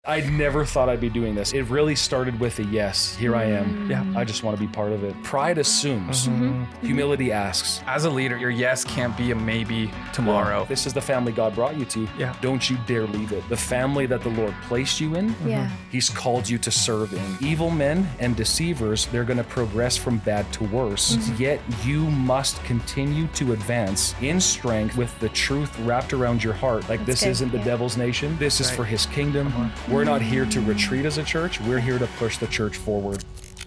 I never thought I'd be doing this. It really started with a yes. Here I am. Yeah. I just want to be part of it. Pride assumes. Humility asks. As a leader, your yes can't be a maybe tomorrow. This is the family God brought you to. Yeah. Don't you dare leave it. The family that the Lord placed you in, Yeah. He's called you to serve in. Evil men and deceivers, they're going to progress from bad to worse. Yet you must continue to advance in strength with the truth wrapped around your heart. Like That's this good. isn't the Yeah. devil's nation. This is Right. for His kingdom. We're not here to retreat as a church. We're here to push the church forward.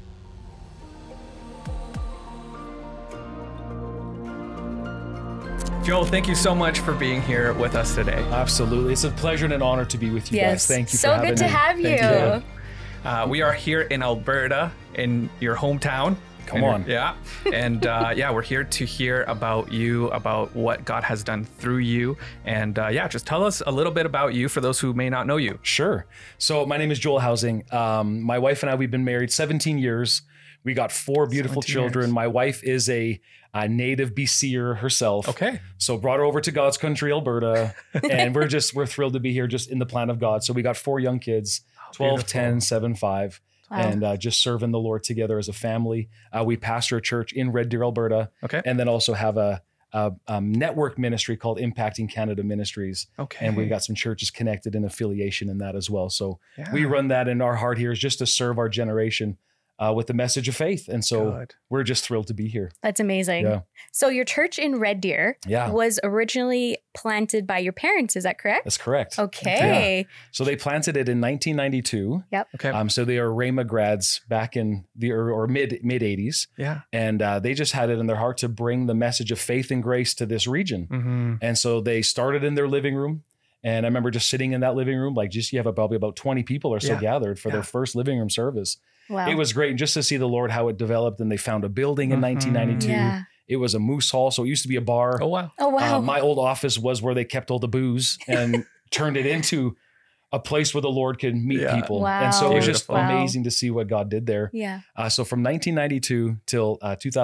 Joel, thank you so much for being here with us today. Absolutely. It's a pleasure and an honor to be with you guys. Thank you so for having good to me. have you. Thank you. We are here in Alberta, in your hometown. Come on. Yeah. And we're here to hear about you, about what God has done through you. And just tell us a little bit about you for those who may not know you. Sure. So my name is Joel Housing. My wife and I, we've been married 17 years. We got 4 beautiful 17 children. years. My wife is a native BCer herself. Okay. So brought her over to God's country, Alberta. And we're thrilled to be here just in the plan of God. So we got 4 young kids, 12, beautiful. 10, 7, 5. Wow. And just serving the Lord together as a family. We pastor a church in Red Deer, Alberta. Okay. And then also have a network ministry called Impacting Canada Ministries. Okay. And we've got some churches connected in affiliation in that as well. So Yeah. we run that, and our heart here is just to serve our generation with the message of faith. And so Good. we're just thrilled to be here. That's amazing. Yeah. So your church in Red Deer Yeah. was originally planted by your parents. Is that correct? That's correct. Okay. So they planted it in 1992. Okay. So they are Rhema grads back in the or mid 80s. Yeah. And they just had it in their heart to bring the message of faith and grace to this region. Mm-hmm. And so they started in their living room. And I remember just sitting in that living room, you have probably about 20 people or so Yeah. gathered for Yeah. their first living room service. Wow. It was great just to see the Lord, how it developed. And they found a building in Mhm. 1992. Yeah. It was a moose hall. So it used to be a bar. Oh, wow. Oh, wow. My old office was where they kept all the booze and turned it into a place where the Lord could meet Yeah. people. Wow. And so it was just Beautiful. amazing to see what God did there. yeah. So from 1992 till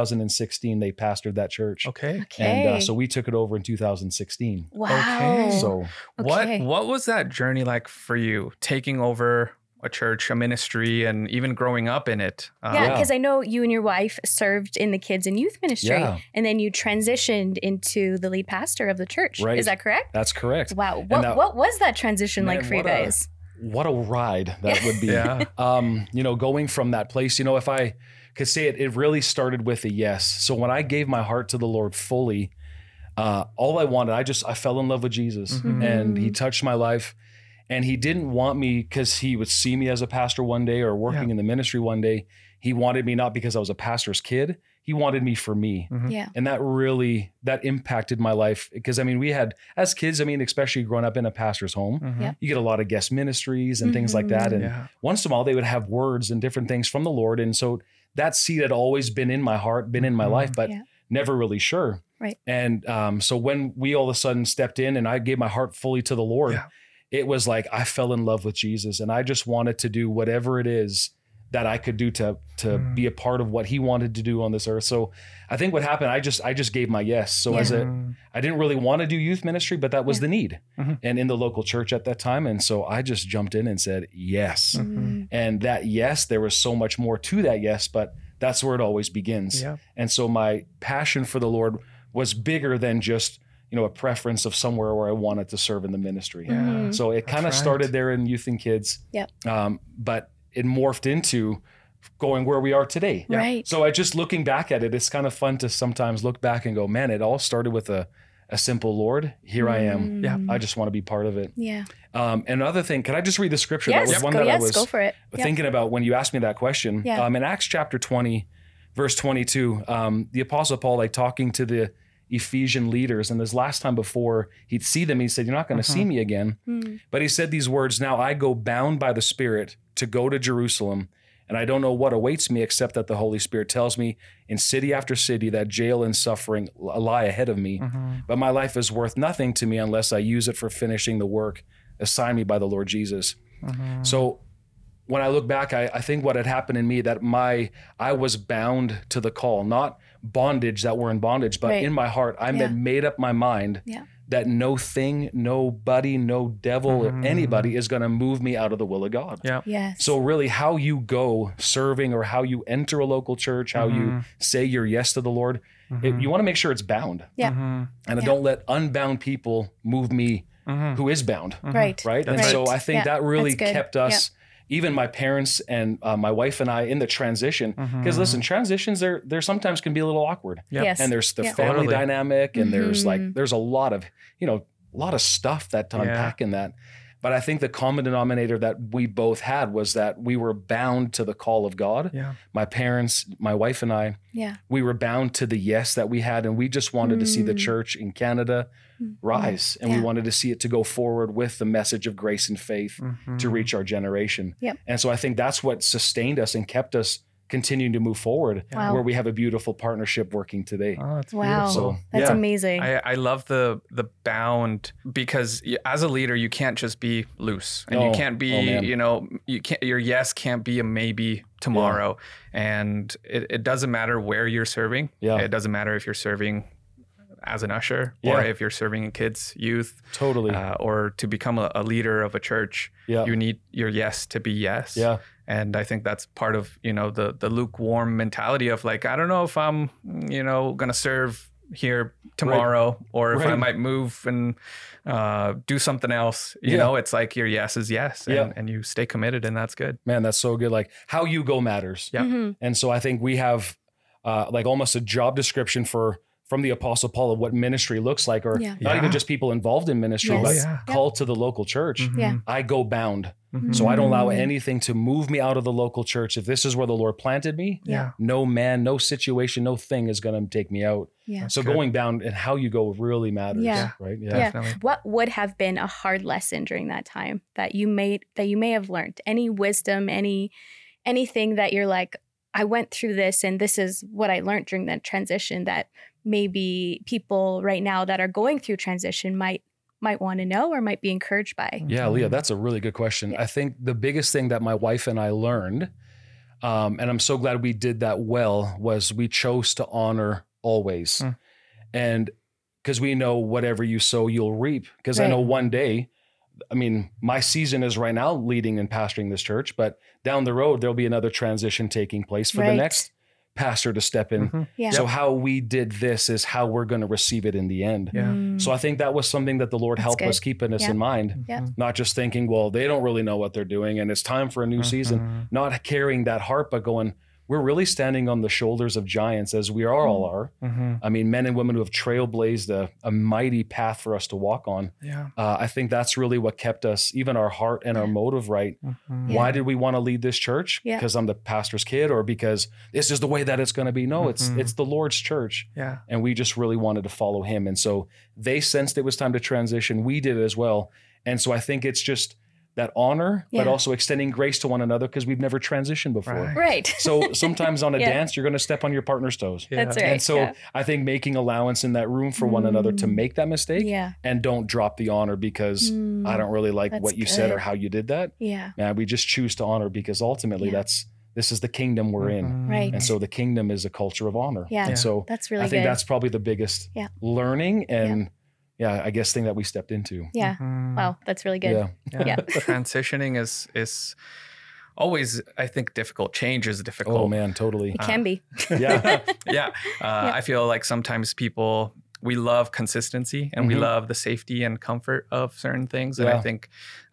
2016, they pastored that church. Okay. Okay. And so we took it over in 2016. wow. Okay. So Okay. What was that journey like for you, taking over a church, a ministry, and even growing up in it? Yeah, Yeah. because I know you and your wife served in the kids and youth ministry, Yeah. and then you transitioned into the lead pastor of the church. Right. Is that correct? that's correct. Wow. And that- What was that transition like Man, for you what a- guys? What a ride that would be. Yeah. Going from that place, if I could say it really started with a yes. So when I gave my heart to the Lord fully, all I wanted, I fell in love with Jesus, Mhm. and He touched my life. And He didn't want me because He would see me as a pastor one day or working Yeah. in the ministry one day. He wanted me not because I was a pastor's kid. He wanted me for me. Mhm. Yeah. And that impacted my life because we had, as kids, especially growing up in a pastor's home, Mhm. Yeah. you get a lot of guest ministries and things like that. And Yeah. once in a while they would have words and different things from the Lord. And so that seed had always been in my heart, been in my Mhm. life, but Yeah. never really sure. Right. And so when we all of a sudden stepped in and I gave my heart fully to the Lord, Yeah. it was like I fell in love with Jesus, and I just wanted to do whatever it is that I could do to be a part of what He wanted to do on this earth. So I think what happened, I just gave my yes. So Mhm. I didn't really want to do youth ministry, but that was Yeah. the need, Mhm. and in the local church at that time. And so I just jumped in and said yes. Mhm. And that yes, there was so much more to that yes, but that's where it always begins. Yeah. And so my passion for the Lord was bigger than just, a preference of somewhere where I wanted to serve in the ministry. Yeah. Mhm. So it That's kind of right. started there in youth and kids. Yep. But it morphed into going where we are today. Yeah. Right. So looking back at it, it's kind of fun to sometimes look back and go, man, it all started with a simple Lord. Here I am. Yeah. I just want to be part of it. Yeah. Another thing, can I just read the scripture? Yes. That was one Go, that I yes. was Go for it. Yep. thinking about when you asked me that question. Yeah. In Acts chapter 20, verse 22, the Apostle Paul, talking to the Ephesian leaders, and this last time before he'd see them, he said, "You're not going to see me again." Mm. But he said these words, "Now I go bound by the Spirit to go to Jerusalem, and I don't know what awaits me except that the Holy Spirit tells me in city after city that jail and suffering lie ahead of me. Mhm. But my life is worth nothing to me unless I use it for finishing the work assigned me by the Lord Jesus." Mhm. So when I look back, I think what had happened in me, that I was bound to the call, not bondage that we're in bondage, but Right. in my heart, I Yeah. had made up my mind Yeah. that no thing, nobody, no devil, or anybody is going to move me out of the will of God. Yeah. Yes. So really how you go serving or how you enter a local church, how you say your yes to the Lord, you want to make sure it's bound. Yeah. And I don't let unbound people move me who is bound. Right. Right. And Right. so I think Yeah, that really that's good. kept us, even my parents and my wife and I, in the transition. Because listen, transitions, they're sometimes can be a little awkward. Yep. Yes. And there's the Yeah. family Totally. dynamic, and there's a lot of stuff that to unpack in that. But I think the common denominator that we both had was that we were bound to the call of God. Yeah. My parents, my wife and I, Yeah. we were bound to the yes that we had, and we just wanted to see the church in Canada rise, and we Yeah. wanted to see it to go forward with the message of grace and faith to reach our generation. Yep. And so I think that's what sustained us and kept us continuing to move forward, Wow. where we have a beautiful partnership working today. Oh, that's Wow. beautiful. So, That's yeah. amazing. I love the bound, because as a leader you can't just be loose, and you Oh, can't be man. your yes can't be a maybe tomorrow. And it doesn't matter where you're serving. Yeah. It doesn't matter if you're serving as an usher Yeah. or if you're serving in kids, youth, Totally. or to become a leader of a church. Yeah. You need your yes to be yes. Yeah. And I think that's part of, the lukewarm mentality of like, I don't know if I'm, going to serve here tomorrow, or if I Right. might move and do something else. Yeah. It's like your yes is yes, and, Yeah. and you stay committed, and that's good. Man, that's so good. Like how you go matters. Yeah. Mhm. And so I think we have like almost a job description from the Apostle Paul of what ministry looks like, or Yeah. not Yeah. even just people involved in ministry, Yes. but Oh, yeah. called to the local church. Yeah. I go bound. Mhm. So I don't allow anything to move me out of the local church. If this is where the Lord planted me, Yeah. no man, no situation, no thing is going to take me out. Yeah. So good. going bound and how you go really matters. Yeah. Right. Yeah. Definitely. What would have been a hard lesson during that time that you may have learned? Any wisdom, anything that you're like, I went through this and this is what I learned during that transition that maybe people right now that are going through transition might want to know or might be encouraged by. Yeah, Leah, that's a really good question. I think the biggest thing that my wife and I learned, and I'm so glad we did that well, was we chose to honor always. And because we know whatever you sow, you'll reap. Because I Right. know one day, I mean, my season is right now leading and pastoring this church, but down the road, there'll be another transition taking place for the Right. next pastor to step in. Yeah. So how we did this is how we're going to receive it in the end. Yeah. So I think that was something that the Lord That's helped good. us keeping us Yeah. in mind. Yeah. Not just thinking, well, they don't really know what they're doing and it's time for a new season. Not carrying that heart, but going, we're really standing on the shoulders of giants as we all are. I mean, men and women who have trailblazed a mighty path for us to walk on. Yeah. I think that's really what kept us, even our heart and our motive right. Why did we want to lead this church? Yeah. Because I'm the pastor's kid, or because this is the way that it's going to be? No, it's the Lord's church. Yeah. And we just really wanted to follow him. And so they sensed it was time to transition. We did it as well. And so I think it's just that honor, but Yeah. also extending grace to one another because we've never transitioned before. Right. Right. So sometimes on a Yeah. dance, you're going to step on your partner's toes. That's right. And so yeah. I think making allowance in that room for one another to make that mistake Yeah. and don't drop the honor because I don't really like That's what you said or good. how you did that. Yeah. Man, we just choose to honor because ultimately Yeah. this is the kingdom we're in. Right. And so the kingdom is a culture of honor. Yeah. And so That's really I think good. that's probably the biggest Yeah. learning and I guess thing that we stepped into. Yeah. Wow. That's really good. Yeah. Yeah. Transitioning is always, I think, difficult. Change is difficult. Oh man, totally. It can be. Yeah. Yeah. I feel like sometimes we love consistency and we love the safety and comfort of certain things. And I Yeah. think,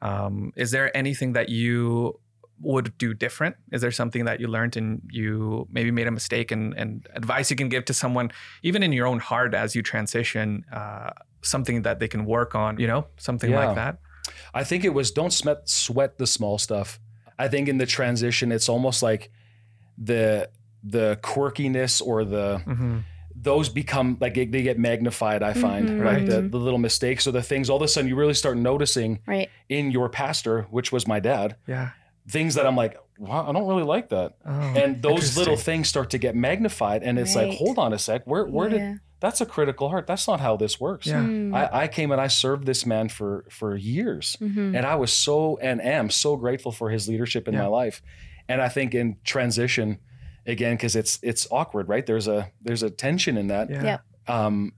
is there anything that you would do different? Is there something that you learned and you maybe made a mistake, and advice you can give to someone, even in your own heart as you transition, something that they can work on, something Yeah. like that? I think it was don't sweat the small stuff. I think in the transition, it's almost like the quirkiness or those become like they get magnified. I find Mhm. like the little mistakes or the things all of a sudden you really start noticing Right. in your pastor, which was my dad, Yeah. things that I'm like, wow, I don't really like that. Oh, And those little interesting. things start to get magnified. And it's like, Right. hold on a sec. Where Yeah. did that's a critical heart. That's not how this works. Yeah. I came and I served this man for years. Mm-hmm. And I was so and am so grateful for his leadership in Yeah. my life. And I think in transition, again, because it's awkward, right? There's a tension in that. Yeah. Yep.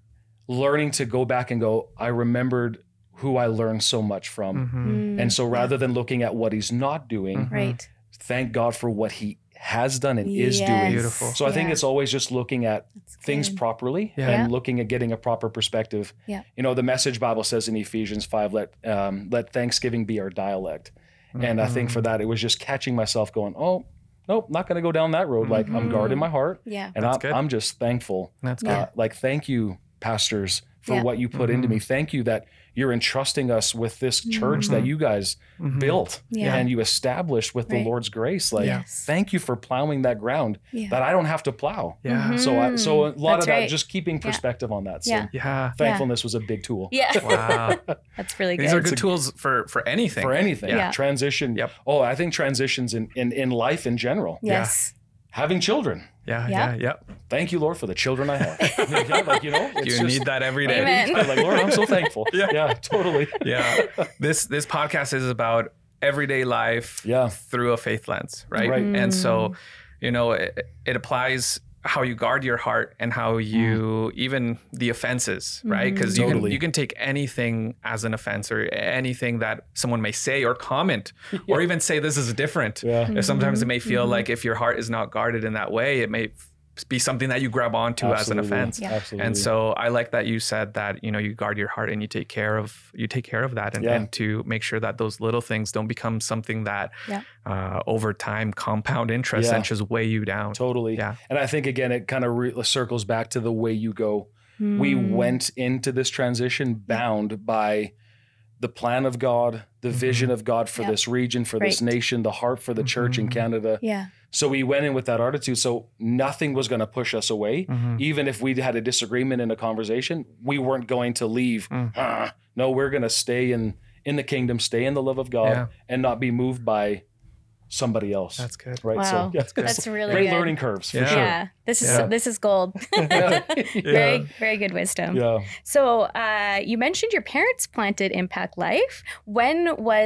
learning to go back and go, I remembered who I learned so much from. Mhm. And so rather than looking at what he's not doing, Right. thank God for what he has done and is Yes. doing. Beautiful. So I think Yeah. it's always just looking at That's things good. properly Yeah. and Yeah. looking at getting a proper perspective. Yeah. You know, the Message Bible says in Ephesians 5, let Thanksgiving be our dialect. And I think for that, it was just catching myself going, oh, nope, not going to go down that road. Like I'm Mhm. guarding my heart. Yeah. And That's good. I'm just thankful. That's good. Yeah. Like, thank you, pastors, for Yeah. what you put into Mhm. me. Thank you that you're entrusting us with this church that Mhm. you guys Mhm. built Yeah. and you established with the Right. Lord's grace. Like, Yes. thank you for plowing that ground Yeah. that I don't have to plow. Yeah. Mhm. So a lot That's of that, right. just keeping perspective on that. So Yeah. Yeah. thankfulness was a big tool. Yeah. Wow. That's really These are good. good tools for anything. For anything. Yeah. Transition. Yep. Oh, I think transitions in life in general. Yes. Having children. Yeah. Yeah. Yeah. Thank you, Lord, for the children I have. Yeah, like, you know, it's You just, need that every day. Amen. I'm like, Lord, I'm so thankful. Yeah, totally. Yeah. This podcast is about everyday life Yeah. through a faith lens, right? Right. And so, you know, it applies how you guard your heart and how you even the offenses, right? Because Totally. you can take anything as an offense or anything that someone may say or comment or even say this is different. Yeah. Sometimes it may feel like if your heart is not guarded in that way, it may be something that you grab onto as an Absolutely. offense. Yeah. Absolutely. And so I like that you said that, you know, you guard your heart and you take care of that and, Yeah. and to make sure that those little things don't become something that Yeah. over time compound interest Yeah. and just weigh you down. Totally. Yeah. And I think, again, it kind of circles back to the way you go. We Mm. went into this transition bound by the plan of God, the vision of God for Yep. this region, for this Right. nation, the heart for the church in Mhm. Canada. Yeah. So we went in with that attitude. So nothing was going to push us away. Mhm. Even if we had a disagreement in a conversation, we weren't going to leave. Mm. No, we're going to stay in the kingdom, stay in the love of God, Yeah. and not be moved by somebody else. That's good. right. Wow. So yeah, That's really great good. learning curves for Yeah. sure. Yeah. This is Yeah. this is gold. Yeah. Very, very good wisdom. Yeah. So you mentioned your parents planted Impact Life. When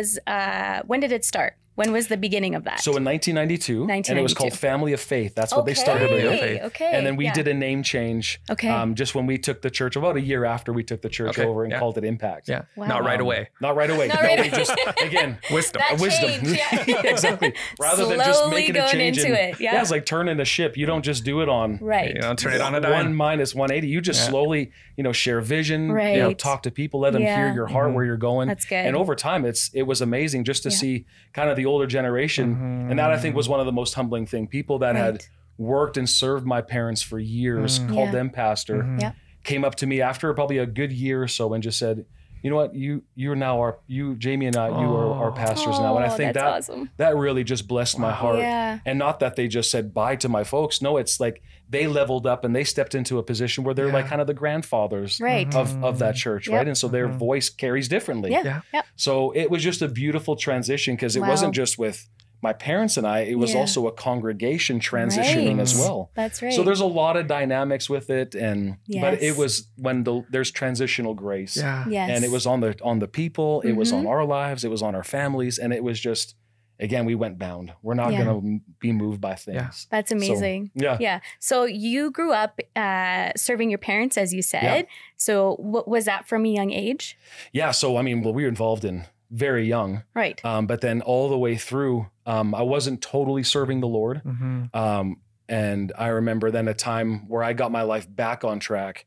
did it start? When was the beginning of that? So in 1992, and it was called 1992. Family of Faith. That's what they started Family it of with. Faith. Okay. And then we yeah. did a name change. Okay. Just when we took the church, about a year after we took the church Okay, over and yeah. called it Impact. Yeah. Wow. Not right away. Not right away. Not no, right we away. just, again, Wisdom. That wisdom. change, yeah. Exactly. Rather than just Slowly making a going change into it, yeah. it's like turning a ship. You don't just do it on Right. You know, turn it on a dime. 1 minus 180. You just Yeah. slowly, share vision, Right. talk to people, let them Yeah. hear your heart, Mhm. where you're going. That's good. And over time, it was amazing just to Yeah. see kind of the older generation. Mhm. And that I think was one of the most humbling thing. People that had Right. worked and served my parents for years, Mm. called Yeah. them pastor, Mhm. Yeah. came up to me after probably a good year or so and just said, you know what, you're now Jamie and I, you are our pastors now. And I think that's awesome. that really just blessed my Wow. heart. Yeah. And not that they just said bye to my folks. No, it's like they leveled up and they stepped into a position where they're Yeah. like kind of the grandfathers Right. of that church, Yep. right? And so their Mhm. voice carries differently. Yeah. Yeah. Yep. So it was just a beautiful transition because it Wow. wasn't just with my parents and I, it was Yeah. also a congregation transitioning as Right. well. That's right. So there's a lot of dynamics with it, but Yes. it was when there's transitional grace, Yeah. yes. and it was on the people, it was on Mhm. our lives, it was on our families, and it was just, again, we went bound. We're not Yeah. going to be moved by things. That's So, amazing. yeah. Yeah. So you grew up serving your parents, as you said. Yeah. So what was that from a young age? Yeah. So I mean, well, we were involved in very young, Right. but then all the way through, I wasn't totally serving the Lord. Mhm. And I remember then a time where I got my life back on track.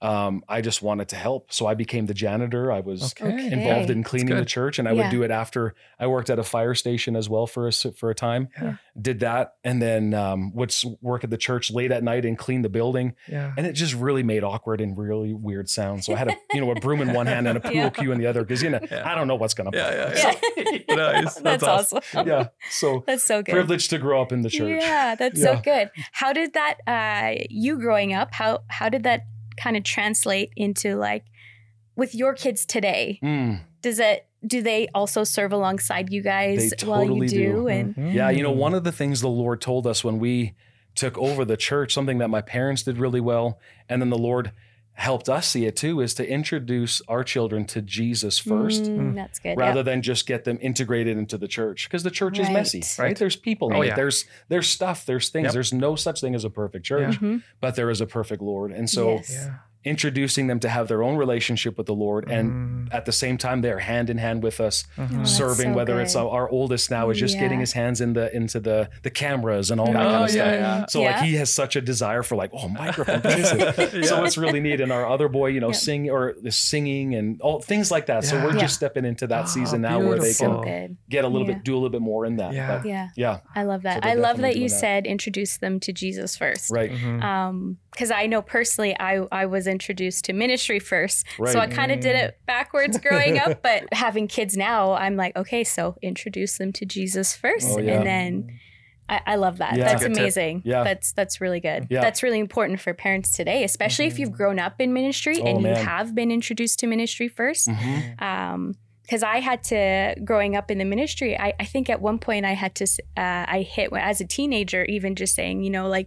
I just wanted to help. So I became the janitor. I was Okay. involved in cleaning the good. church, and I Yeah. would do it after I worked at a fire station as well for a time. Yeah. Did that, and then would work at the church late at night and clean the building. Yeah. And it just really made awkward and really weird sounds. So I had a broom in one hand and a pool Yeah. cue in the other because Yeah. I don't know what's gonna. Yeah. Yeah. Nice. That's awesome. Yeah. So That's so good. privileged to grow up in the church. Yeah, that's Yeah. so good. How did that you growing up, how did that kind of translate into like with your kids today? Mm. Do they also serve alongside you guys They while you totally do? do. And Yeah, Mm. one of the things the Lord told us when we took over the church, something that my parents did really well, and then the Lord helped us see it too, is to introduce our children to Jesus first, That's good. rather than just get them integrated into the church, because the church is Right. messy, right? There's people in Oh, it. yeah. There's stuff, there's things. Yep. There's no such thing as a perfect church, Mhm. but there is a perfect Lord. And so Yes. Yeah. introducing them to have their own relationship with the Lord. And at the same time, they're hand in hand with us, serving, so whether it's good. our oldest now is just Yeah. getting his hands into the cameras and all that kind of stuff. So like he has such a desire for like, oh, microphone, what is it? So it's really neat. And our other boy, you know, singing and all things like that. So we're just stepping into that season now where they beautiful. can get a little bit, do a little bit more in that. Yeah. But, yeah. I love that. So I they're love that definitely you doing that. said introduce them to Jesus first. Right. Because I know personally, I was introduced to ministry first. Right. So I kind of did it backwards growing up. But having kids now, I'm like, okay, so introduce them to Jesus first. Oh, yeah. And then I love that. Yeah. That's Good tip. amazing. Yeah. That's really good. Yeah. That's really important for parents today, especially if you've grown up in ministry Oh, and you man. have been introduced to ministry first. Because I had to, growing up in the ministry, I think at one point I had to, I hit as a teenager, even just saying, you know, like,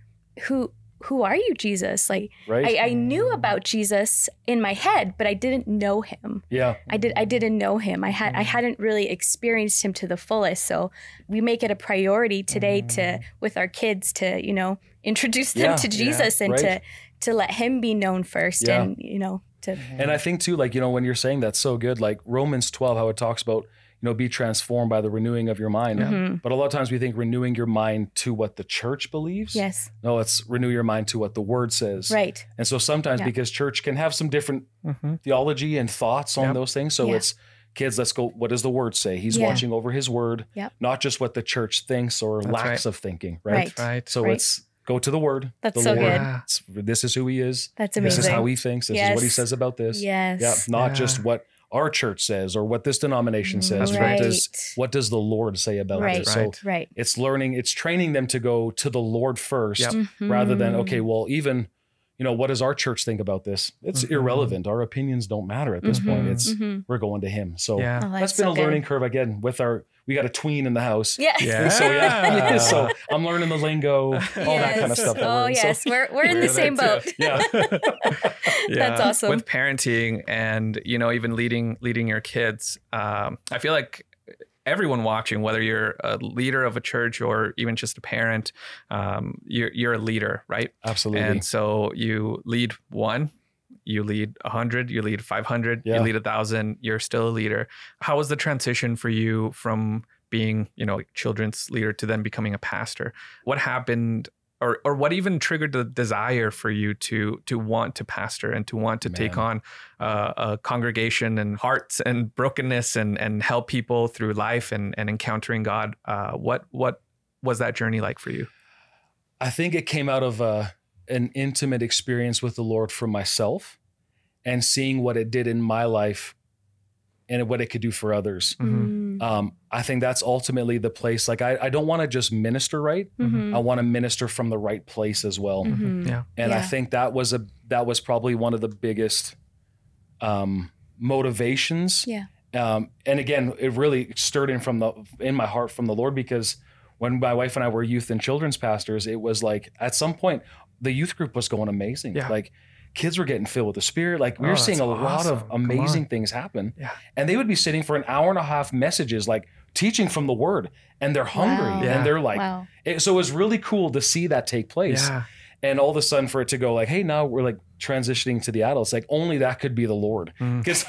who are you, Jesus? Like, Right. I knew about Jesus in my head, but I didn't know him. Yeah. I didn't know him. I hadn't really experienced him to the fullest. So we make it a priority today to, with our kids, to, you know, introduce them to Jesus and right. to let him be known first, Yeah. and, you know, to. And I think too, like, you know, when you're saying that's so good, like Romans 12, how it talks about, you know, be transformed by the renewing of your mind. But a lot of times we think renewing your mind to what the church believes. Yes. No, it's renew your mind to what the word says. Right. And so sometimes because church can have some different theology and thoughts on those things. So it's kids, let's go, what does the word say? He's watching over his word, not just what the church thinks or lacks of thinking. Right. Right. So it's go to the word. That's the so Lord. good. It's- This is who he is. That's This is amazing. how he thinks. This is what he says about this. Yes. Yeah. Not just what our church says or what this denomination says. Right. What does the Lord say about Right. this? So Right. it's learning, it's training them to go to the Lord first rather than, okay, well, even, you know, what does our church think about this? It's irrelevant. Our opinions don't matter at this point. It's we're going to him. So Oh, that's that's been so a good. learning curve again with we got a tween in the house. Yeah. Yeah. So so I'm learning the lingo, all that kind of stuff. that Oh we're in. yes, So, we're in the same there boat. too. yeah. That's awesome. With parenting and, you know, even leading your kids, I feel like everyone watching, whether you're a leader of a church or even just a parent, you're a leader, right? Absolutely. And so you lead one, you lead 100, you lead 500, you Yeah. lead 1,000, you're still a leader. How was the transition for you from being, you know, children's leader to then becoming a pastor? What happened, or what even triggered the desire for you to want to pastor and to want to take on a congregation and hearts and brokenness and help people through life and encountering God? What was that journey like for you? I think it came out of an intimate experience with the Lord for myself and seeing what it did in my life and what it could do for others. I think that's ultimately the place. Like, I don't want to just minister right. I want to minister from the right place as well. Yeah. And I think that was probably one of the biggest motivations. Yeah. And again, it really stirred in my heart from the Lord, because when my wife and I were youth and children's pastors, it was like at some point the youth group was going amazing. Yeah. Like kids were getting filled with the Spirit. Like we were seeing that's a lot of awesome. Come amazing on. things happen. Yeah. And they would be sitting for an hour and a half messages, like teaching from the Word, and they're hungry Wow. Yeah. and they're like, Wow. so it was really cool to see that take place. Yeah. And all of a sudden for it to go like, hey, now we're like transitioning to the adults, like only that could be the Lord. Because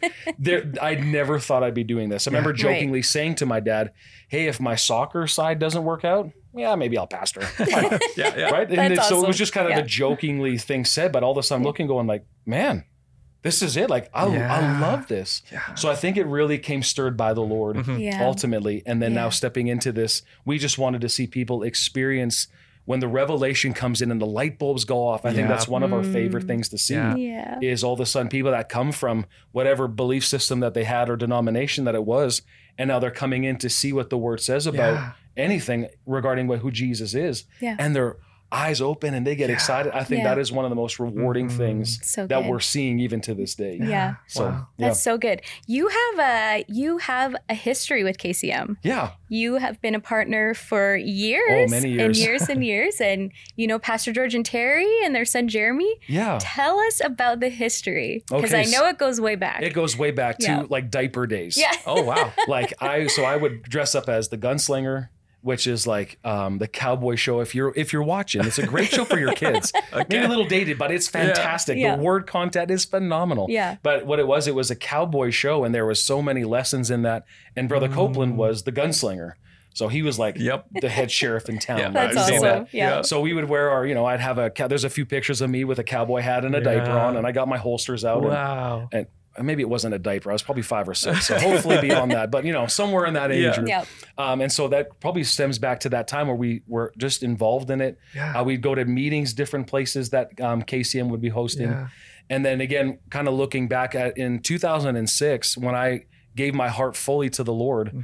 I never thought I'd be doing this. I remember jokingly saying to my dad, hey, if my soccer side doesn't work out, yeah, maybe I'll pastor. Yeah. Right? And That's so it awesome. was just kind of a jokingly thing said, but all of a sudden I'm looking going like, man, this is it. Like I love this. Yeah. So I think it really came stirred by the Lord Yeah. ultimately. And then now Yeah. stepping into this, we just wanted to see people experience when the revelation comes in and the light bulbs go off. I think that's one of our favorite things to see. Yeah. Yeah. Is all of a sudden people that come from whatever belief system that they had or denomination that it was, and now they're coming in to see what the Word says about anything regarding who Jesus is, Yeah. and their eyes open and they get excited. I think Yeah. that is one of the most rewarding things So that good. we're seeing even to this day. Yeah. So Wow. That's so good. You have a history with KCM. yeah. You have been a partner for years, many and years. years and years, and you know Pastor George and Terry and their son Jeremy. Yeah. Tell us about the history, because Okay, I know it goes way back. It goes way back to Yeah. like diaper days. Yeah. Oh, wow. Like I would dress up as the gunslinger, which is like the cowboy show. If you're watching, it's a great show for your kids. Maybe a little dated, but it's fantastic. Yeah. The word content is phenomenal. Yeah. But what it was a cowboy show, and there was so many lessons in that. And Brother Copeland was the gunslinger. So he was like the head sheriff in town. Yeah, right? That's I've seen awesome. that. Yeah. So we would wear our, I'd have there's a few pictures of me with a cowboy hat and a diaper on, and I got my holsters out. Wow. And maybe it wasn't a diaper. I was probably 5 or 6. So hopefully beyond that, but somewhere in that age group. Yep. And so that probably stems back to that time where we were just involved in it. Yeah. We'd go to meetings, different places that KCM would be hosting. Yeah. And then again, kind of looking back at in 2006, when I gave my heart fully to the Lord,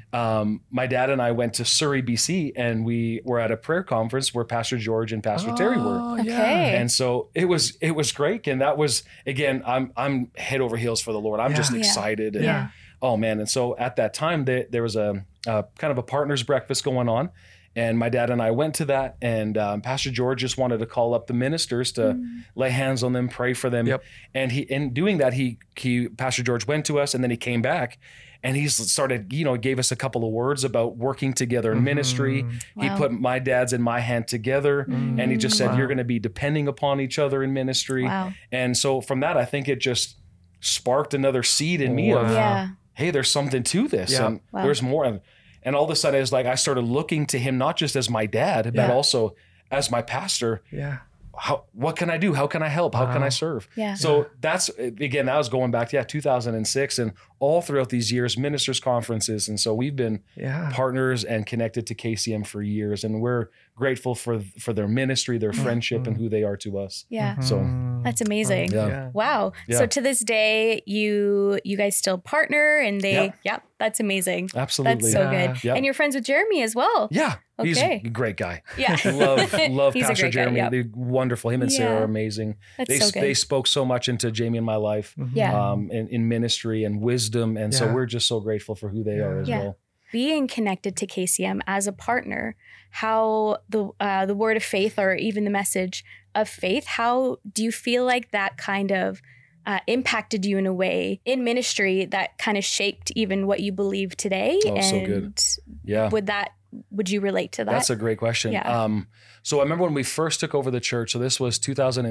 my dad and I went to Surrey, BC, and we were at a prayer conference where Pastor George and Pastor Terry were. Okay. And so it was great. And that was, again, I'm head over heels for the Lord. I'm just excited. And, Yeah. oh man. And so at that time there was a kind of a partner's breakfast going on. And my dad and I went to that, and Pastor George just wanted to call up the ministers to lay hands on them, pray for them. Yep. And in doing that, Pastor George went to us, and then he came back, and he started, gave us a couple of words about working together in ministry. He Wow. put my dad's and my hand together, and he just said, you're going to be depending upon each other in ministry. Wow. And so from that, I think it just sparked another seed in me of, Yeah. hey, there's something to this, Yeah. and Wow. there's more. And all of a sudden, it's like I started looking to him not just as my dad, but also as my pastor. Yeah. What can I do? How can I help? How can I serve? Yeah. So that's, again, that was going back to 2006, and all throughout these years, ministers conferences. And so we've been partners and connected to KCM for years, and we're grateful for their ministry, their friendship, and who they are to us. Yeah. So That's amazing. Yeah. Wow. Yeah. So to this day, you guys still partner, and that's amazing. absolutely. That's so good. Yeah. And you're friends with Jeremy as well. Yeah. He's Okay. a great guy. Yeah. Love He's a Pastor great guy, Jeremy. yeah. They're wonderful. Him and Sarah Yeah. are amazing. That's so good. They spoke so much into Jamie and my life, Yeah. in ministry and wisdom. And so Yeah. we're just so grateful for who they are as Yeah. well. Being connected to KCM as a partner, how the word of faith, or even the message of faith, how do you feel like that kind of impacted you in a way in ministry that kind of shaped even what you believe today? Oh, so good. Yeah. Would you relate to that? That's a great question. Yeah. So I remember when we first took over the church, so this was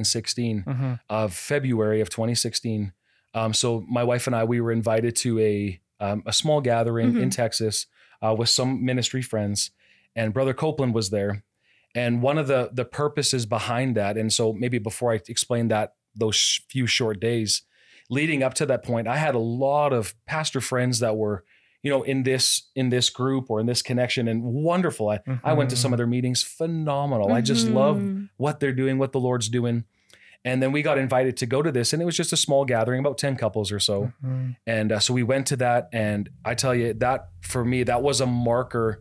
2016, of February of 2016. So my wife and I, we were invited to a small gathering in Texas with some ministry friends, and Brother Copeland was there. And one of the purposes behind that, and so maybe before I explain those few short days leading up to that point, I had a lot of pastor friends that were, in this group or in this connection, and wonderful. I went to some of their meetings, phenomenal. I just love what they're doing, what the Lord's doing. And then we got invited to go to this, and it was just a small gathering, about 10 couples or so. And so we went to that, and I tell you, that for me, that was a marker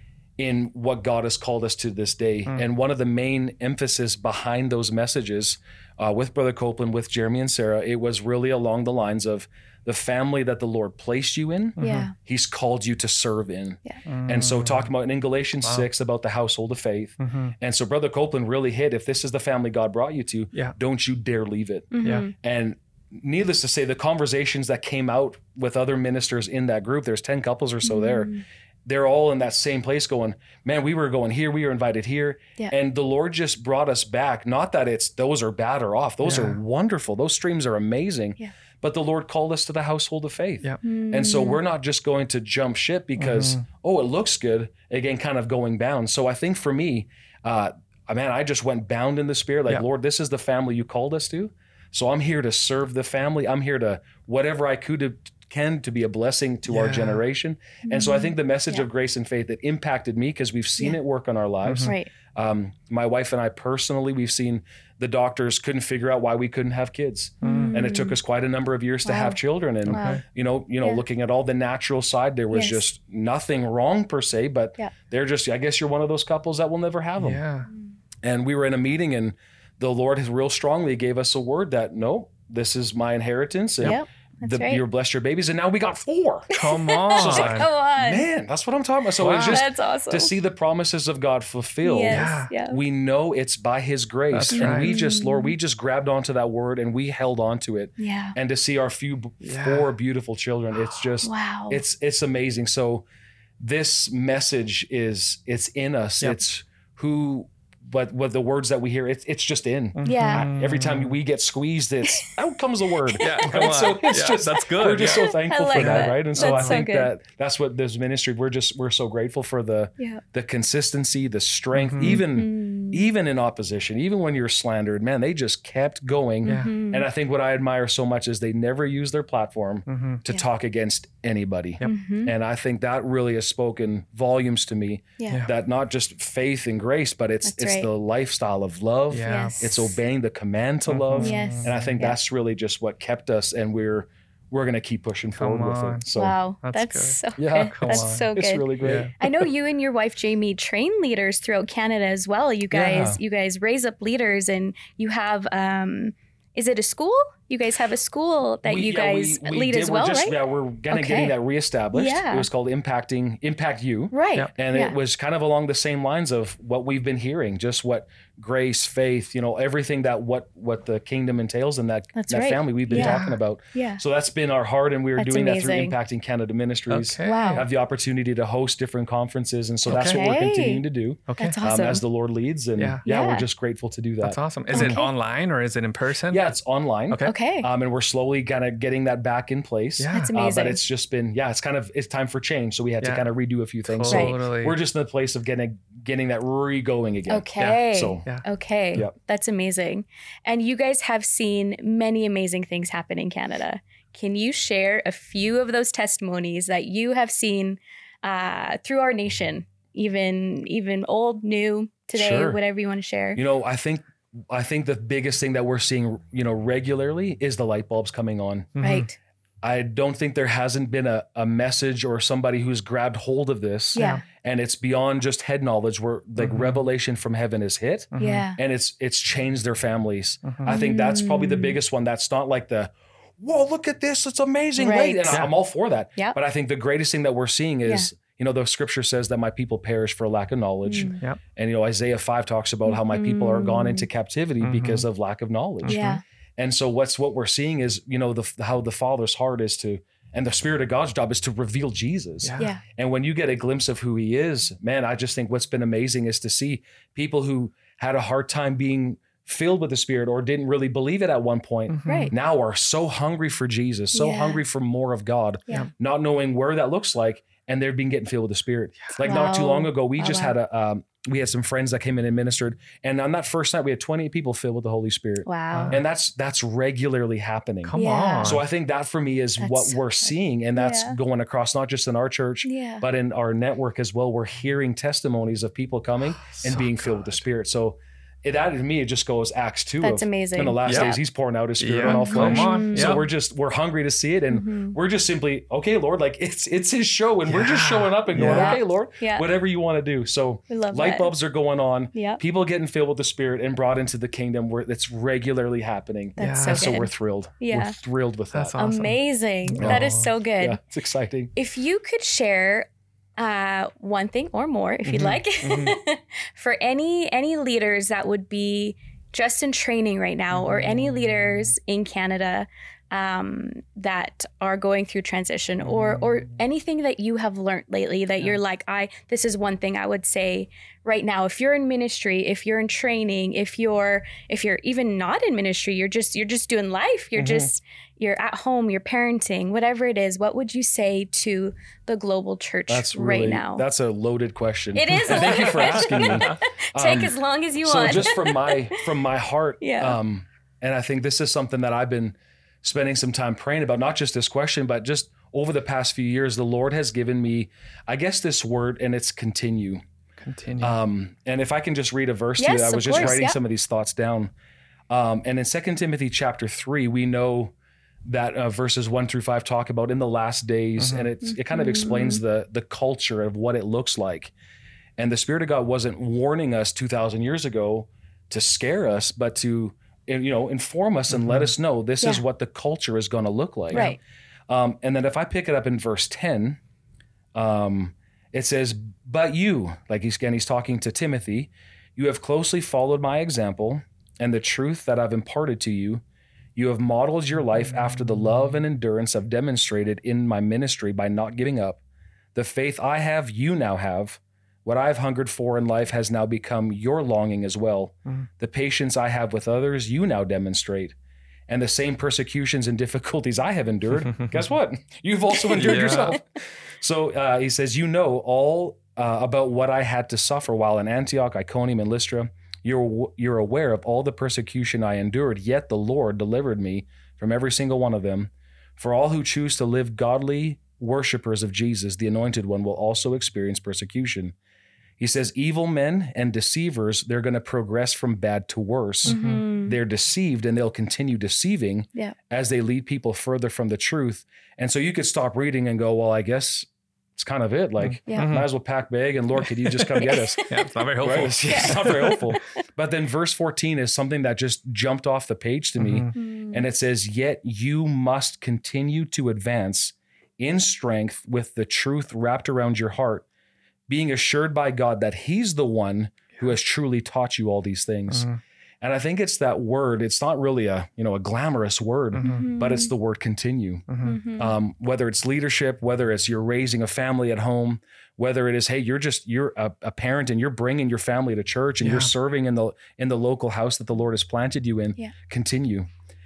in what God has called us to this day. And one of the main emphasis behind those messages with Brother Copeland, with Jeremy and Sarah, it was really along the lines of the family that the Lord placed you in, Yeah. He's called you to serve in. Yeah. And so talking about in Galatians 6 about the household of faith. And so Brother Copeland really hit, if this is the family God brought you to, don't you dare leave it. And needless to say, the conversations that came out with other ministers in that group, there's 10 couples or so there, they're all in that same place going, man, we were going here, we were invited here. Yeah. And the Lord just brought us back. Not that those are bad or off. Those are wonderful. Those streams are amazing. Yeah. But the Lord called us to the household of faith. Yep. And so we're not just going to jump ship because, it looks good, again, kind of going bound. So I think for me, I just went bound in the spirit, like, Lord, this is the family you called us to. So I'm here to serve the family. I'm here to whatever I can to be a blessing to our generation. And so I think the message of grace and faith, it impacted me because we've seen it work on our lives. Right. My wife and I personally, we've seen the doctors couldn't figure out why we couldn't have kids. And it took us quite a number of years to have children. And, looking at all the natural side, there was just nothing wrong per se, but they're just, I guess you're one of those couples that will never have them. Yeah. And we were in a meeting, and the Lord has real strongly gave us a word that, no, this is my inheritance. And Yep. That's right. you're blessed your babies. And now we got 4. Come on. So it's like, Come on. man, that's what I'm talking about. So it's just That's awesome. to see the promises of God fulfilled. Yes. Yeah. We know it's by His grace. That's And right. we just, Lord, we just grabbed onto that word and we held onto it. Yeah. And to see our 4 beautiful children, it's just, Wow. it's amazing. So this message it's in us. Yep. It's who, but what the words that we hear, it's just in. Yeah. Every time we get squeezed, it's out comes the word. Yeah, come Right? on. So it's Yeah, just, that's good. we're just Yeah. so thankful I like for that, that. right? And so That's I so think good. that's what this ministry, we're so grateful for the Yeah. consistency, the strength, Mhm. even in opposition, even when you're slandered, man, they just kept going. Yeah. Mhm. And I think what I admire so much is they never use their platform Mhm. to Yeah. talk against anybody. Yep. Mhm. And I think that really has spoken volumes to me, Yeah. Yeah. that not just faith and grace, but it's That's right. the lifestyle of love. Yeah. Yes. It's obeying the command to love. Yes. And I think Yeah. that's really just what kept us, and we're going to keep pushing Come forward with on. it. So Wow. That's That's good. so Yeah, good. come That's on. so good. it's really great. Yeah. I know you and your wife Jamie train leaders throughout Canada as well. You guys raise up leaders, and you have is it a school? You guys have a school that you guys we lead did. as well, we're just, right? Yeah, we're kind of Okay. getting that reestablished. Yeah. It was called Impact You. Right. Yep. And Yeah. it was kind of along the same lines of what we've been hearing, just what grace, faith, everything that what the kingdom entails in that That's right. family we've been Yeah. talking about. Yeah. So that's been our heart, and we were That's doing that through amazing. Impacting Canada Ministries. Okay. Wow. Have the opportunity to host different conferences, and so that's what we're Okay. continuing to do Okay. That's awesome. as the Lord leads. And Yeah. Yeah. we're just grateful to do that. That's awesome. Is it Okay. online or is it in person? Yeah, it's online. Okay. Okay. And we're slowly kind of getting that back in place. Yeah. That's amazing. But it's just been, it's time for change. So we had to Yeah. kind of redo a few things. Right. So Totally. we're just in the place of getting that re-going again. Okay. So- Yeah. Okay. Yep. That's amazing. And you guys have seen many amazing things happen in Canada. Can you share a few of those testimonies that you have seen through our nation, even old, new, today, Sure. whatever you want to share? I think the biggest thing that we're seeing, regularly is the light bulbs coming on. Mhm. Right. I don't think there hasn't been a message or somebody who's grabbed hold of this. Yeah. And it's beyond just head knowledge, where like Mhm. revelation from heaven is hit, Mhm. Yeah. and it's changed their families. Mhm. I think that's probably the Mm. biggest one. That's not like whoa, look at this, it's amazing. Right. Wait, and Yeah. I'm all for that. Yep. But I think the greatest thing that we're seeing is, the scripture says that my people perish for lack of knowledge. Mm. Yep. And, Isaiah 5 talks about how my people are gone into captivity Mhm. because of lack of knowledge. Yeah. And so what we're seeing is, how the Father's heart is to, and the Spirit of God's job is to reveal Jesus. Yeah. Yeah. And when you get a glimpse of who he is, man, I just think what's been amazing is to see people who had a hard time being filled with the Spirit or didn't really believe it at one point, Mhm. Right. now are so hungry for Jesus, so Yeah. hungry for more of God, Yeah. not knowing where that looks like, and they're being getting filled with the Spirit. Like not too Wow. long ago, we Wow, just wow. had we had some friends that came in and ministered, and on that first night, we had 28 people filled with the Holy Spirit. Wow. And that's regularly happening. Come Yeah. on. So I think that for me is That's what so we're good. seeing, and that's Yeah. going across not just in our church, Yeah. but in our network as well. We're hearing testimonies of people coming and So being filled with the good. Spirit. So that to me, it just goes Acts 2 That's of amazing. in the last Yeah. days, he's pouring out his Spirit Yeah. on all Come flesh. on. So Yeah. we're hungry to see it, and Mhm. we're just simply, okay, Lord, like it's his show, and we're just Yeah. showing up and going, Yeah. okay, Lord, Yeah. whatever you want to do. So We love light that. bulbs are going on. Yeah. People getting filled with the Spirit and brought into the kingdom where it's regularly happening. That's Yeah. so And so good. we're thrilled. Yeah. We're thrilled with That's that. awesome. Amazing. Yeah. That is so good. Yeah, it's exciting. If you could share one thing or more, if you'd Mhm. like, Mhm. for any leaders that would be just in training right now, or any leaders in Canada that are going through transition, or anything that you have learned lately that you're like, this is one thing I would say right now. If you're in ministry, if you're in training, if you're even not in ministry, you're just doing life. You're at home, you're parenting, whatever it is. What would you say to the global church That's right now? That's a loaded question. It is a Thank you loaded for asking me. Take as long as you so want. just from my heart, Yeah. and I think this is something that I've been spending some time praying about, not just this question, but just over the past few years, the Lord has given me, I guess, this word, and it's continue. Continue. And if I can just read a verse to Yes, you, I of was just course, writing yeah. some of these thoughts down. And in 2 Timothy chapter 3, we know that verses 1-5 talk about in the last days, and it kind of explains the culture of what it looks like. And the Spirit of God wasn't warning us 2,000 years ago to scare us, but to inform us and let us know this is Yeah. what the culture is going to look like. Right. And then if I pick it up in verse 10, it says, but you, like he's talking to Timothy, you have closely followed my example and the truth that I've imparted to you. You have modeled your life after the love and endurance I've demonstrated in my ministry by not giving up. The faith I have, you now have. What I've hungered for in life has now become your longing as well. The patience I have with others, you now demonstrate. And the same persecutions and difficulties I have endured, guess what? You've also endured yourself. So he says, you know all about what I had to suffer while in Antioch, Iconium, and Lystra. You're aware of all the persecution I endured, yet the Lord delivered me from every single one of them. For all who choose to live godly worshipers of Jesus, the Anointed One, will also experience persecution. He says, evil men and deceivers, they're going to progress from bad to worse. They're deceived and they'll continue deceiving as they lead people further from the truth. And so you could stop reading and go, well, I guess it's kind of it. Like, might as well pack bag and Lord, could you just come get us? It's not very helpful. Right? It's not very helpful. But then verse 14 is something that just jumped off the page to me. And it says, yet you must continue to advance in strength with the truth wrapped around your heart, being assured by God that he's the one who has truly taught you all these things. And I think it's that word. It's not really a glamorous word, but it's the word continue. Whether it's leadership, whether it's you're raising a family at home, whether it is, hey, you're a parent and you're bringing your family to church and you're serving in the local house that the Lord has planted you in, continue.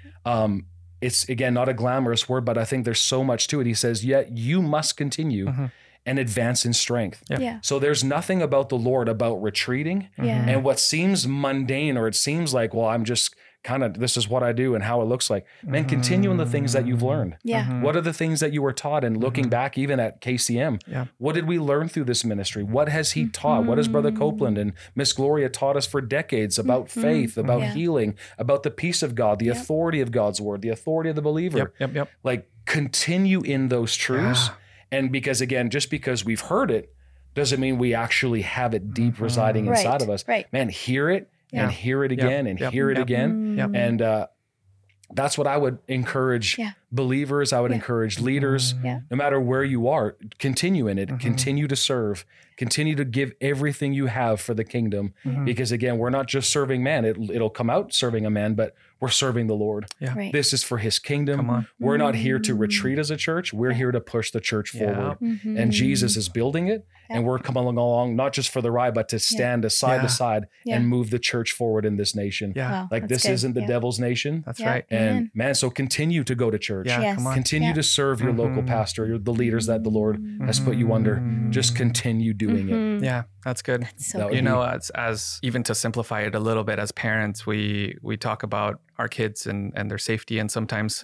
It's again, not a glamorous word, but I think there's so much to it. He says, yet you must continue and advance in strength. So there's nothing about the Lord about retreating and what seems mundane, or it seems like, well, I'm just kind of, this is what I do and how it looks like. Man, continue in the things that you've learned. What are the things that you were taught? And looking back even at KCM, what did we learn through this ministry? What has he taught? What has Brother Copeland and Miss Gloria taught us for decades about faith, about healing, about the peace of God, the authority of God's word, the authority of the believer? Like, continue in those truths. And because again, just because we've heard it doesn't mean we actually have it deep residing inside of us. Man, hear it and hear it again and hear it again. And that's what I would encourage believers. I would encourage leaders, no matter where you are, continue in it, continue to serve, continue to give everything you have for the kingdom. Because again, we're not just serving man. It'll come out serving a man, but we're serving the Lord. This is for his kingdom. We're not here to retreat as a church. We're here to push the church forward. And Jesus is building it. And we're coming along, not just for the ride, but to stand side to side and move the church forward in this nation. Wow, like this isn't the devil's nation. That's right. And man, so continue to go to church. Continue to serve your local pastor, the leaders that the Lord has put you under. Just continue doing it. Yeah, that's good. That's so You know, as even to simplify it a little bit, as parents, we talk about our kids and their safety. And sometimes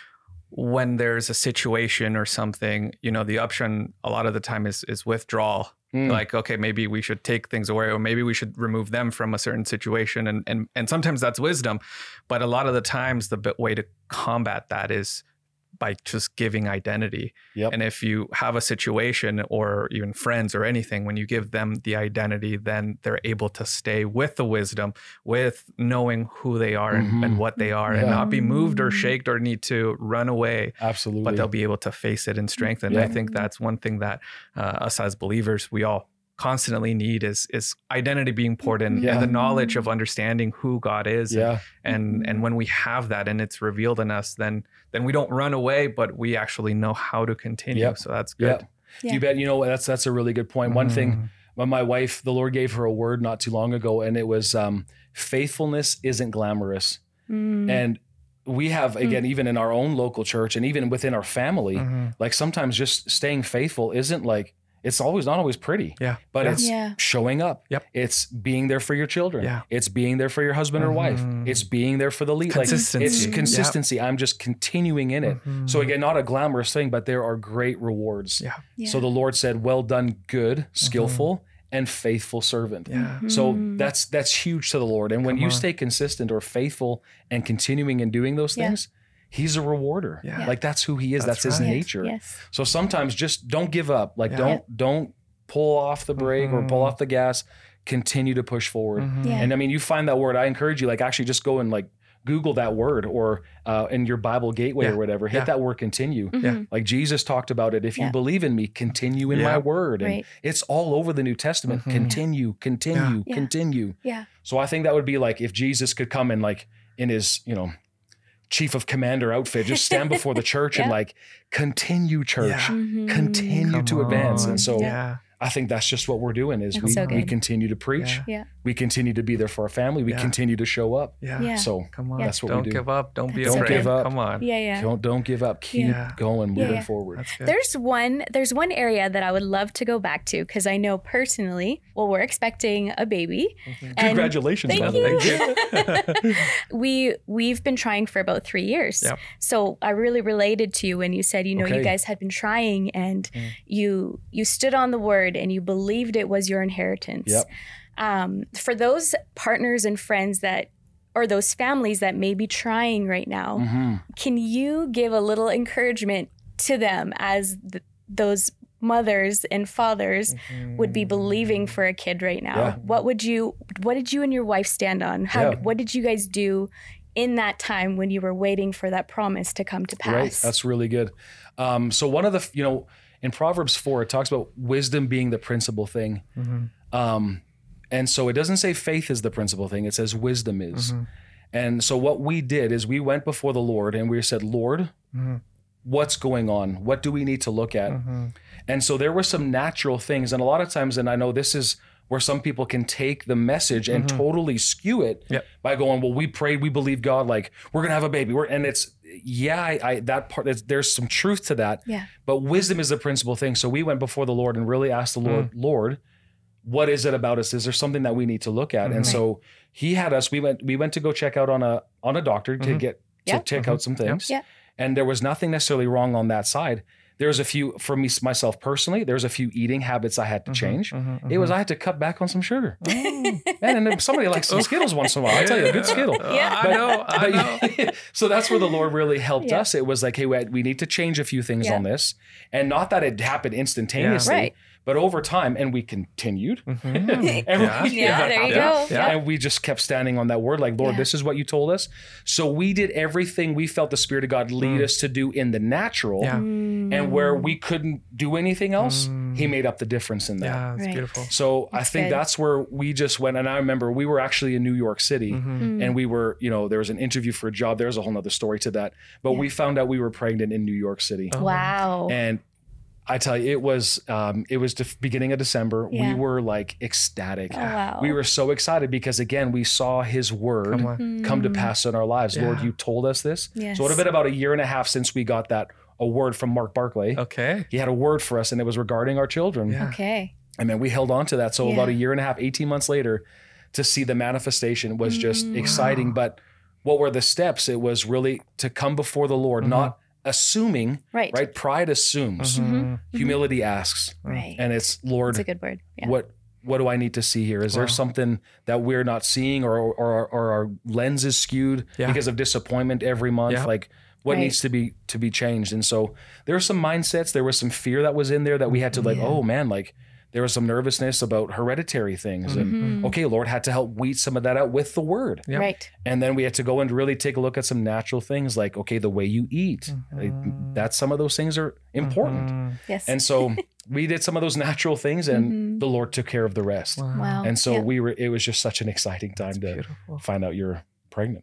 when there's a situation or something, you know, the option a lot of the time is withdrawal. Like, okay, maybe we should take things away, or maybe we should remove them from a certain situation. And sometimes that's wisdom. But a lot of the times the way to combat that is by just giving identity. And if you have a situation or even friends or anything, when you give them the identity, then they're able to stay with the wisdom, with knowing who they are and what they are, and not be moved or shaken or need to run away. Absolutely. But they'll be able to face it and strengthen. I think that's one thing that us as believers, we all constantly need is identity being poured in and the knowledge of understanding who God is. And when we have that and it's revealed in us, then we don't run away, but we actually know how to continue. So that's good. You bet. You know, that's a really good point. One thing, when my wife, the Lord gave her a word not too long ago, and it was faithfulness isn't glamorous. And we have, again, even in our own local church and even within our family, like sometimes just staying faithful isn't like, it's not always pretty, but it's showing up. It's being there for your children. It's being there for your husband or wife. It's being there for the lead. Consistency. Like, it's consistency. I'm just continuing in it. So again, not a glamorous thing, but there are great rewards. So the Lord said, well done, good, skillful, and faithful servant. So that's huge to the Lord. And when you stay consistent or faithful and continuing and doing those things, he's a rewarder. Like that's who he is. That's his nature. So sometimes just don't give up. Like don't pull off the brake or pull off the gas. Continue to push forward. And I mean, you find that word, I encourage you, like actually just go and like Google that word or in your Bible gateway or whatever, hit that word continue. Like Jesus talked about it. If you believe in me, continue in my word. And it's all over the New Testament. Continue. So I think that would be like if Jesus could come and like in his, chief of commander outfit, just stand before the church and like continue church, Yeah. Mhm. continue Come to advance. on. And so yeah. I think that's just what we're doing is That's we, so we good. continue to preach. Yeah. Yeah. We continue to be there for our family. We Yeah. continue to show up. Yeah. Yeah. So Come on. that's what Don't we do. give up. Don't be That's so afraid. good. Don't give up. Come on. Yeah. Yeah. Don't give up. Keep Yeah. going, Yeah, moving yeah. forward. That's good. There's one area that I would love to go back to because I know personally, well, we're expecting a baby. Mhm. And Congratulations, thank by the you. way. We've been trying for about 3 years. Yep. So I really related to you when you said, you Okay. guys had been trying and Mm. you stood on the word and you believed it was your inheritance. Yep. For those partners and friends that, or those families that may be trying right now, Mhm. can you give a little encouragement to them as those mothers and fathers would be believing for a kid right now? Yeah. What did you and your wife stand on? Yeah. What did you guys do in that time when you were waiting for that promise to come to pass? Right. That's really good. So one of the, in Proverbs 4, it talks about wisdom being the principal thing. Mhm. And so it doesn't say faith is the principal thing. It says wisdom is. Mhm. And so what we did is we went before the Lord and we said, Lord, Mhm. what's going on? What do we need to look at? Mhm. And so there were some natural things. And a lot of times, and I know this is where some people can take the message and totally skew it Yep. by going, well, we prayed, we believe God, like we're going to have a baby. And it's, that part, there's some truth to that. Yeah. But wisdom is the principal thing. So we went before the Lord and really asked the Lord, Lord, what is it about us? Is there something that we need to look at? And so he had us, we went to go check out on a doctor to get, to check out some things. Yep. And there was nothing necessarily wrong on that side. There's a few, for me, myself personally, there's a few eating habits I had to change. It was, I had to cut back on some sugar. Man, and then somebody likes some Skittles once in a while. I'll tell you, a good Skittle. Yeah. I know. So that's where the Lord really helped Yeah. us. It was like, hey, we need to change a few things Yeah. on this. And not that it happened instantaneously, Right. but over time, and we continued. Mhm. And Yeah. we- Yeah, there you Yeah. go. Yeah. And we just kept standing on that word, like, Lord, Yeah. this is what you told us. So we did everything we felt the Spirit of God lead us to do in the natural. Yeah. And where we couldn't do anything else, Mm. He made up the difference in that. Yeah, it's Right. beautiful. So I That's think good. that's where we just went. And I remember we were actually in New York City Mhm. and we were, there was an interview for a job. There's a whole nother story to that. But Yeah. we found out we were pregnant in New York City. Oh. Wow. And I tell you, it was the beginning of December. Yeah. We were like ecstatic. Oh, wow. We were so excited because again, we saw His word Come on. come to pass in our lives. Lord, Yeah. you told us this. Yes. So it would have been about a year and a half since we got a word from Mark Barclay. Okay. He had a word for us and it was regarding our children. Yeah. Okay. And then we held on to that. So Yeah. about a year and a half, 18 months later, to see the manifestation was just exciting. But what were the steps? It was really to come before the Lord, not assuming, Right. right? Pride assumes, Mhm. humility asks. Right. And it's, Lord, That's a good word. Yeah. what do I need to see here? Is there Wow. something that we're not seeing or our lens is skewed Yeah. because of disappointment every month? Yeah. Like what Right. needs to be changed? And so there were some mindsets, there was some fear that was in there that we had to like, oh man, like there was some nervousness about hereditary things. And okay, Lord had to help weed some of that out with the word. Yep. Right. And then we had to go and really take a look at some natural things like, okay, the way you eat, like, that some of those things are important. Mhm. Yes. And so we did some of those natural things and the Lord took care of the rest. wow. And so Yeah. it was just such an exciting time to Beautiful. find out you're pregnant.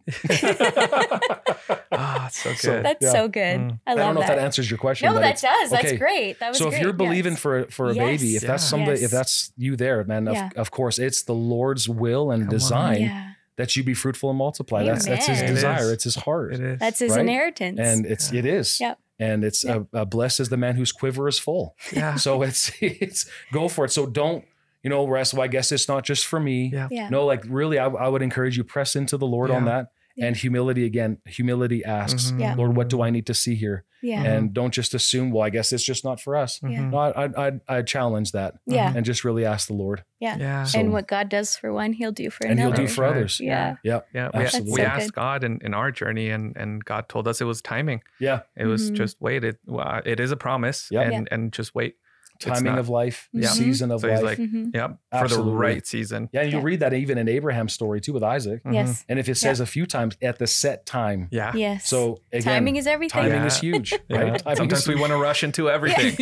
Ah, it's so good. So- That's Yeah. so good. I love I don't know that. if that answers your question. No, but that it's- does. That's okay. great. That was So great. if you're believing Yes. for a baby, if Yes. that's somebody, Yes. if that's you there, man, Yeah. of course, it's the Lord's will and Come on. design Yeah. that you be fruitful and multiply. That's His Amen. It desire. is. It's His heart. It is. That's his Right? inheritance. And it is. Yep. And it's blessed is the man whose quiver is full. yeah. So it's go for it. So don't, rest. Well, I guess it's not just for me. Yeah. yeah. No, like really, I would encourage you press into the Lord on Yeah. that. And humility asks, Mhm. Yeah. Lord, what do I need to see here? Yeah. And don't just assume, well, I guess it's just not for us. Yeah. No, I challenge that Yeah. and just really ask the Lord. Yeah. Yeah. So- And what God does for one, He'll do for And another. He'll do for Right. others. Yeah. Yeah. Yeah, Absolutely. we so asked good. God in our journey, and God told us it was timing. Yeah. It was Mhm. just wait. It is a promise, Yep. and just wait. timing of life, Yeah. season of So he's life. like, yep, for Absolutely. the right season. Yeah, and you Yeah. read that even in Abraham's story too with Isaac. Yes. And if it says a few times at the set time. Yeah. Yes. So again, timing is everything. timing Yeah. is huge, Yeah. right? Timing Sometimes is we want to rush into everything.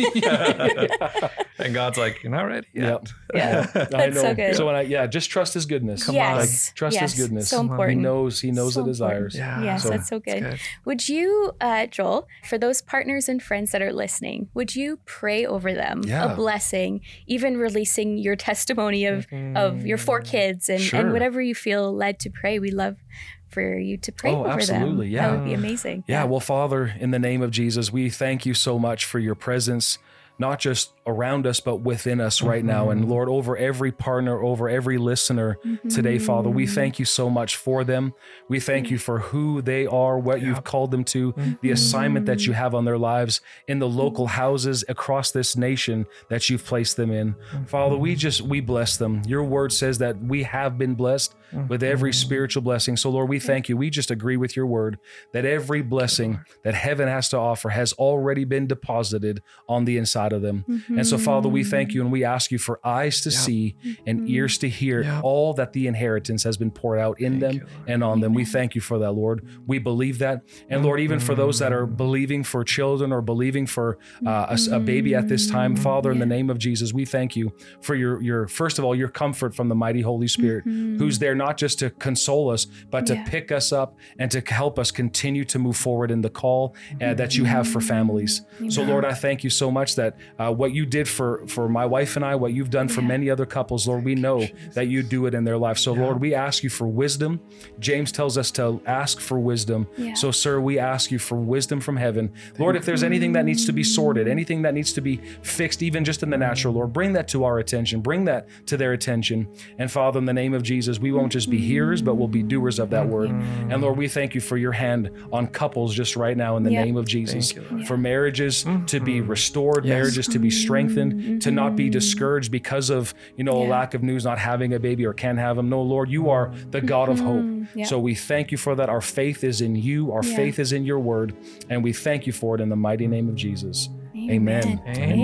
And God's like, you're not ready yet. Yeah. I That's so good. So when just trust his goodness. Come yes. on. Like, trust his Yes. goodness. So Come on. important. He knows So the desires. Yeah. Yes, So- that's so It's good. Would you, Joel, for those partners and friends that are listening, would you pray over them Yeah. a blessing, even releasing your testimony of your 4 kids and Sure. whatever you feel led to pray? We love for you to pray Oh, over absolutely. them. Yeah. That would be amazing. Yeah, well, Father, in the name of Jesus, we thank you so much for your presence, not just around us, but within us right now. And Lord, over every partner, over every listener today, Father, we thank you so much for them. We thank you for who they are, what you've called them to, the assignment that you have on their lives in the local houses across this nation that you've placed them in. Father, we bless them. Your word says that we have been blessed with every spiritual blessing. So Lord, we thank you. We just agree with your word that every blessing that heaven has to offer has already been deposited on the inside of them. And so Father, we thank you and we ask you for eyes to see and ears to hear all that the inheritance has been poured out in them and on them. We thank you for that, Lord. We believe that. And Lord, even for those that are believing for children or believing for a baby at this time, Father, in the name of Jesus, we thank you for your first of all, your comfort from the mighty Holy Spirit, who's there not just to console us, but to pick us up and to help us continue to move forward in the call that you have for families. So Lord, I thank you so much that what you did for my wife and I, what you've done for many other couples, Lord, we know that you do it in their life. So Lord, we ask you for wisdom. James tells us to ask for wisdom. So sir, we ask you for wisdom from heaven. Lord, if there's anything that needs to be sorted, anything that needs to be fixed, even just in the natural, Lord, bring that to our attention, bring that to their attention. And Father, in the name of Jesus, we won't just be hearers, but we'll be doers of that word. And Lord, we thank you for your hand on couples just right now in the name of Jesus, for marriages to be restored, marriages to be strengthened, to not be discouraged because of, a lack of news, not having a baby or can't have them. No, Lord, you are the God of hope. So we thank you for that. Our faith is in you. Our faith is in your word. And we thank you for it in the mighty name of Jesus. Amen.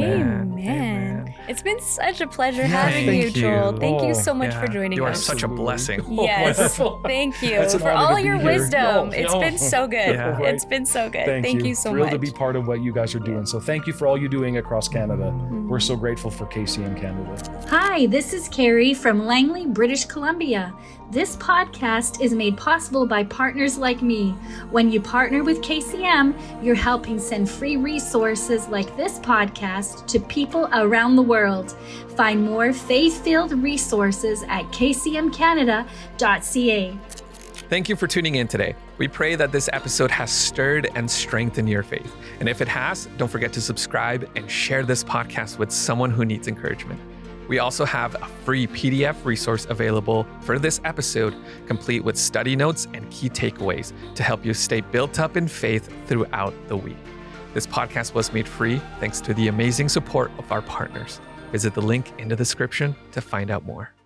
Amen. It's been such a pleasure having thank you, Joel. you. Thank you so much for joining You are us. such a blessing. Yes. Thank you It's an for honor all to be your here. wisdom. No, It's no. been so good. Yeah. It's been so good. Thank you so Thrilled much. to be part of what you guys are doing. So thank you for all you're doing across Canada. We're so grateful for KCM Canada. Hi, this is Carrie from Langley, British Columbia. This podcast is made possible by partners like me. When you partner with KCM, you're helping send free resources like this podcast to people around the world. Find more faith-filled resources at kcmcanada.ca. Thank you for tuning in today. We pray that this episode has stirred and strengthened your faith. And if it has, don't forget to subscribe and share this podcast with someone who needs encouragement. We also have a free PDF resource available for this episode, complete with study notes and key takeaways to help you stay built up in faith throughout the week. This podcast was made free thanks to the amazing support of our partners. Visit the link in the description to find out more.